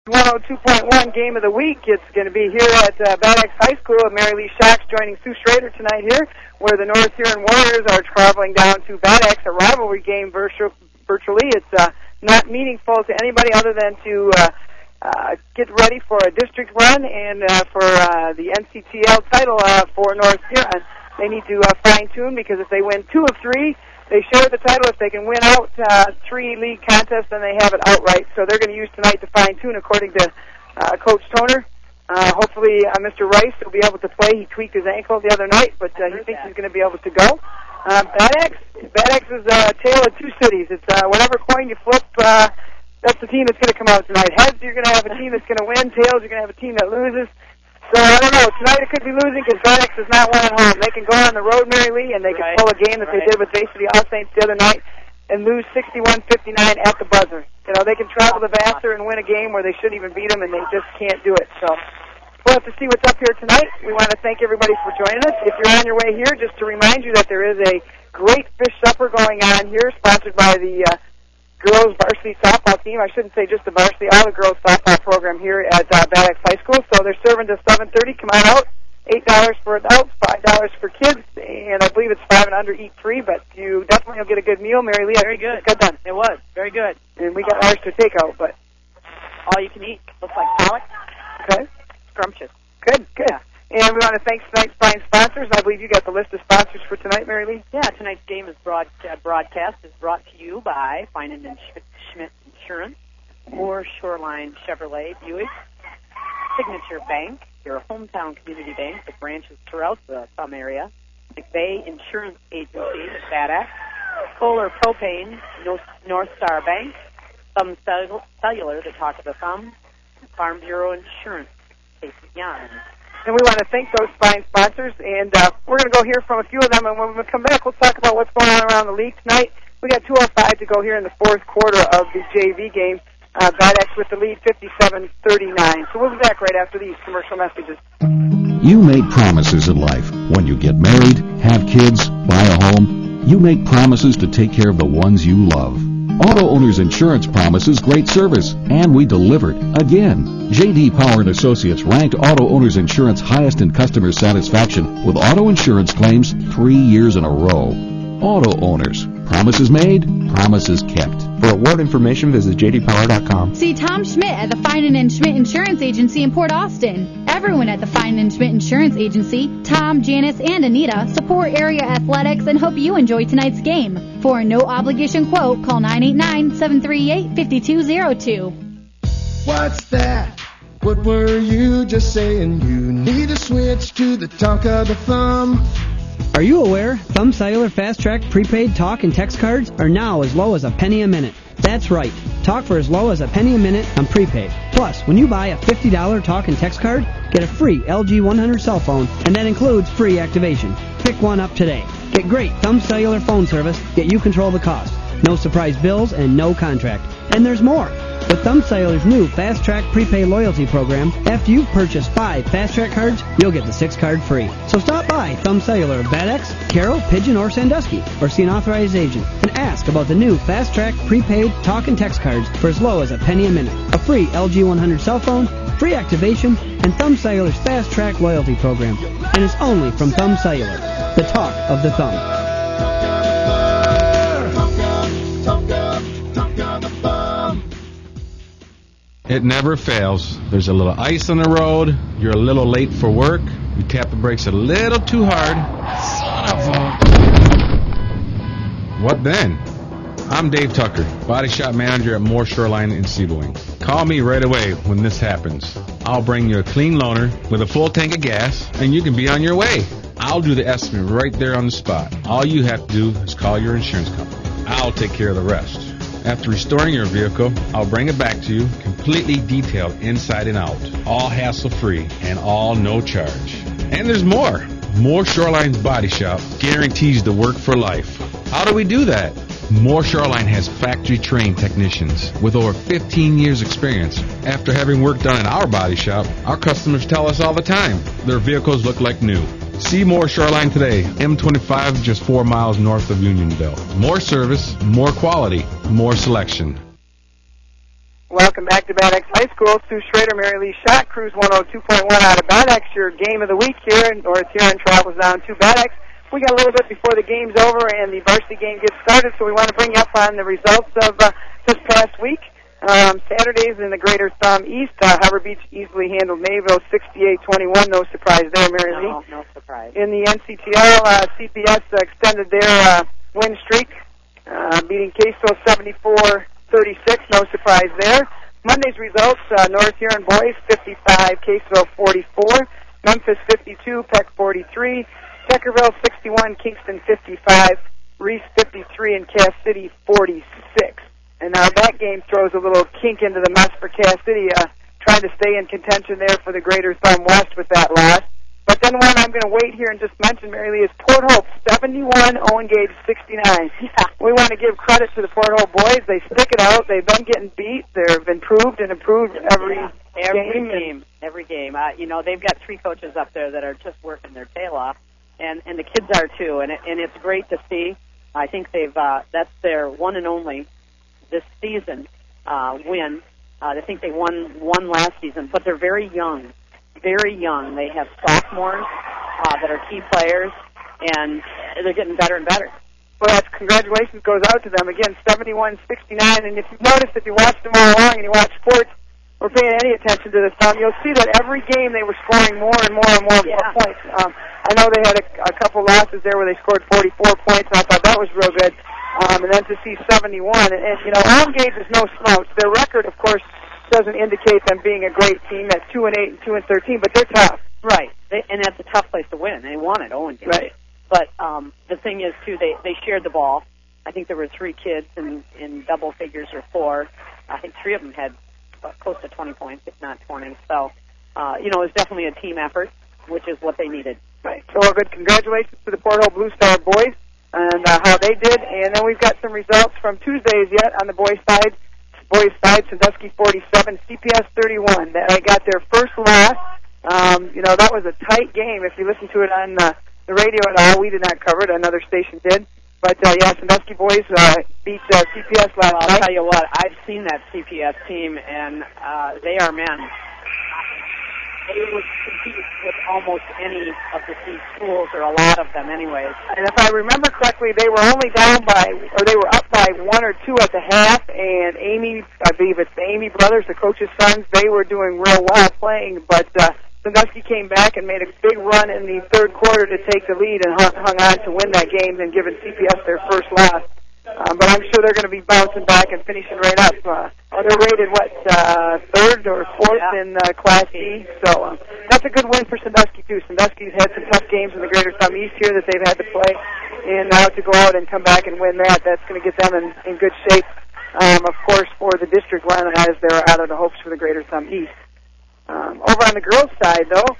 102.1 game of the week. It's going to be here at Bad Axe High School. Mary Lee Shocks joining Sue Schrader tonight here, where the North Huron Warriors are traveling down to Bad Axe, a rivalry game virtually. It's not meaningful to anybody other than to get ready for a district run and for the NCTL title for North Huron. They need to fine-tune, because if they win 2 of 3, they share the title. If they can win out 3 league contests, then they have it outright. So they're going to use tonight to fine-tune, according to Coach Toner. Hopefully, Mr. Rice will be able to play. He tweaked his ankle the other night, but he thinks he's going to be able to go. Bad Axe is a tale of 2 cities. It's whatever coin you flip, that's the team that's going to come out tonight. Heads, you're going to have a team that's going to win. Tails, you're going to have a team that loses. So, I don't know. Tonight it could be losing because Bad Axe has not won at home. They can go on the road, Mary Lee, and they can pull a game that they did with Bay City All Saints the other night and lose 61-59 at the buzzer. You know, they can travel to Vassar and win a game where they shouldn't even beat them, and they just can't do it. So we'll have to see what's up here tonight. We want to thank everybody for joining us. If you're on your way here, just to remind you that there is a great fish supper going on here, sponsored by the girls varsity softball team. I shouldn't say just the varsity, all the girls softball program here at Bad Axe High School. So they're serving to 7:30. Come on out. $8 for adults, $5 for kids, and I believe it's 5 and under eat free. But you definitely will get a good meal, Mary Lee. Very good. Got done. It was very good. And we got ours to take out, but all you can eat. Looks like pollock. Okay. Scrumptious. Good. Yeah. And we want to thank tonight's fine sponsors. I believe you got the list of sponsors for tonight, Mary Lee. Yeah, tonight's game is broadcast is brought to you by Finan and Schmidt Insurance, Moore Shoreline Chevrolet Buick, Signature Bank, your hometown community bank with branches throughout the Thumb area, McVeigh Insurance Agency, Bad Axe, Solar Propane, North Star Bank, Thumb Cellular, the talk of the Thumb, Farm Bureau Insurance, Casey Young. And we want to thank those fine sponsors, and we're going to go hear from a few of them, and when we come back, we'll talk about what's going on around the league tonight. We got 2:05 to go here in the fourth quarter of the JV game. Bad Axe with the lead, 57-39. So we'll be back right after these commercial messages. You make promises in life. When you get married, have kids, buy a home, you make promises to take care of the ones you love. Auto Owners Insurance promises great service, and we delivered again. J.D. Power & Associates ranked Auto Owners Insurance highest in customer satisfaction with auto insurance claims 3 years in a row. Auto Owners. Promises made, promises kept. For award information, visit jdpower.com. See Tom Schmidt at the Finan & Schmidt Insurance Agency in Port Austin. Everyone at the Finan & Schmidt Insurance Agency, Tom, Janice, and Anita, support area athletics and hope you enjoy tonight's game. For a no-obligation quote, call 989-738-5202. What's that? What were you just saying? You need to switch to the talk of the thumb. Are you aware Thumb Cellular Fast Track prepaid talk and text cards are now as low as a penny a minute? That's right. Talk for as low as a penny a minute on prepaid. Plus, when you buy a $50 talk and text card, get a free LG 100 cell phone, and that includes free activation. Pick one up today. Get great Thumb Cellular phone service, yet you control the cost. No surprise bills and no contract. And there's more. With Thumb Cellular's new Fast Track Prepaid Loyalty Program, after you've purchased 5 Fast Track cards, you'll get the 6th card free. So stop by Thumb Cellular of Bad Axe, Carroll, Pigeon, or Sandusky, or see an authorized agent, and ask about the new Fast Track Prepaid Talk and Text cards for as low as a penny a minute. A free LG 100 cell phone, free activation, and Thumb Cellular's Fast Track Loyalty Program. And it's only from Thumb Cellular, the talk of the thumb. It never fails. There's a little ice on the road. You're a little late for work. You tap the brakes a little too hard. Son of a... What then? I'm Dave Tucker, body shop manager at Moore Shoreline in Seaboing. Call me right away when this happens. I'll bring you a clean loaner with a full tank of gas, and you can be on your way. I'll do the estimate right there on the spot. All you have to do is call your insurance company. I'll take care of the rest. After restoring your vehicle, I'll bring it back to you, completely detailed inside and out, all hassle-free, and all no charge. And there's more. Moore Shoreline's Body Shop guarantees the work for life. How do we do that? Moore Shoreline has factory-trained technicians with over 15 years' experience. After having work done in our body shop, our customers tell us all the time their vehicles look like new. See Moore Shoreline today, M25, just 4 miles north of Unionville. More service, more quality, more selection. Welcome back to Bad Axe High School. Sue Schrader, Mary Lee Schott, Cruise 102.1 out of Bad Axe. Your game of the week here, and North Huron travels down to Bad Axe. We got a little bit before the game's over and the varsity game gets started, so we want to bring you up on the results of this past week. Saturdays in the Greater Thumb East, Harbor Beach easily handled Mayville 68-21. No surprise there, Mary Lee. No surprise. In the NCTL, CPS extended their win streak, beating Kaysville 74-36. No surprise there. Monday's results, North Huron boys 55, Kaysville 44, Memphis 52, Peck 43, Deckerville 61, Kingston 55, Reese 53, and Cass City 46. And now that game throws a little kink into the mess for Cass City, trying to stay in contention there for the Greater Thumb West with that loss. But then one I'm going to wait here and just mention, Mary Lee, is Port Hope 71, Owen Gage 69. Yeah. We want to give credit to the Port Hope boys. They stick it out. They've been getting beat. They've improved and improved every game. Every game. They've got three coaches up there that are just working their tail off, and the kids are too. And it's great to see. I think that's their one and only this season win. I think they won last season, but they're very young. Very young. They have sophomores that are key players, and they're getting better and better. Well, that's congratulations goes out to them. Again, 71-69, and if you've noticed, if you watched them all along and you watch sports or paying any attention to this, you'll see that every game they were scoring more and more and more points. I know they had a couple losses there where they scored 44 points, and I thought that was real good. And then to see 71, and Owen Gage is no slouch. Their record, of course, doesn't indicate them being a great team at 2-8 and 2-13, but they're tough. Right, and that's a tough place to win. They won it, Owen Gage. Right. But the thing is, too, they shared the ball. I think there were three kids in double figures or four. I think three of them had close to 20 points, if not 20. So, it was definitely a team effort, which is what they needed. Right. So, good congratulations to the Port Hope Blue Star boys and how they did. And then we've got some results from Tuesdays yet on the boys' side. Sandusky 47, CPS 31. They got their first loss. That was a tight game. If you listen to it on the radio at all, we did not cover it. Another station did. But, Sandusky boys beat CPS last night. I'll tell you what, I've seen that CPS team, and they are men. They would compete with almost any of the C schools, or a lot of them anyways. And if I remember correctly, they were only up by one or two at the half, and I believe it's the Amy brothers, the coach's sons, they were doing real well playing, but Sandusky came back and made a big run in the third quarter to take the lead and hung on to win that game and giving CPS their first loss. But I'm sure they're going to be bouncing back and finishing right up. They're rated, third or fourth in Class D. So that's a good win for Sandusky, too. Sandusky's had some tough games in the Greater Thumb East here that they've had to play. And now to go out and come back and win that's going to get them in good shape, of course, for the district run as they're out of the hopes for the Greater Thumb East. Over on the girls' side, though,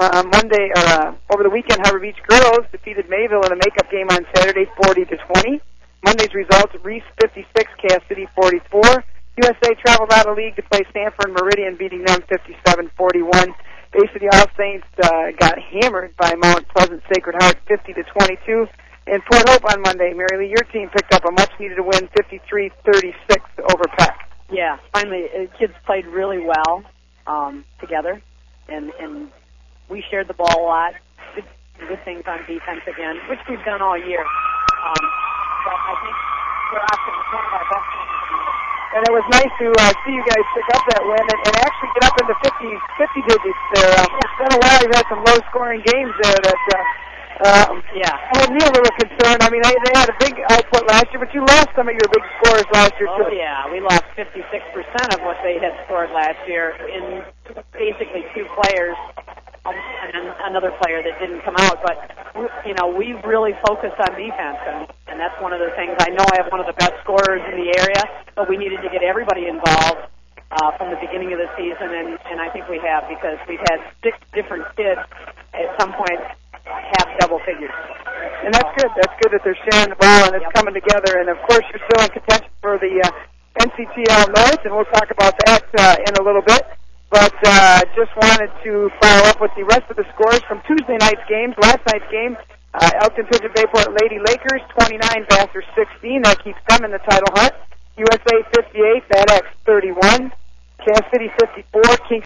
over the weekend, Harbor Beach girls defeated Mayville in a makeup game on Saturday, 40-20. Monday's results: Reese 56, Cass City 44. USA traveled out of league to play Sanford Meridian, beating them 57-41. Bay City All Saints got hammered by Mount Pleasant Sacred Heart 50-22. And Port Hope on Monday, Mary Lee, your team picked up a much-needed win, 53-36 over Peck. Yeah, finally, kids played really well together, and we shared the ball a lot. Good things on defense again, which we've done all year. But I think we're after one of our best teams. And it was nice to see you guys pick up that win and actually get up into 50 digits there. It's been a while. You've had some low-scoring games there that had me a little concerned. I mean, they had a big output last year, but you lost some of your big scorers last year, too. Oh, yeah. We lost 56% of what they had scored last year in basically two players. And another player that didn't come out, but we've really focused on defense, and that's one of the things. I know I have one of the best scorers in the area, but we needed to get everybody involved from the beginning of the season, and I think we have, because we've had 6 different kids at some point have double figures. And that's good. That's good that they're sharing the ball and it's coming together. And of course, you're still in contention for the NCTL North, and we'll talk about that in a little bit. But just wanted to follow up with the rest of the scores from Tuesday night's games. Last night's game, Elkton Pigeon Bayport Lady Lakers 29, Vassar 16. That keeps them in the title hunt. USA 58, Bad Axe 31. Kansas City 54, King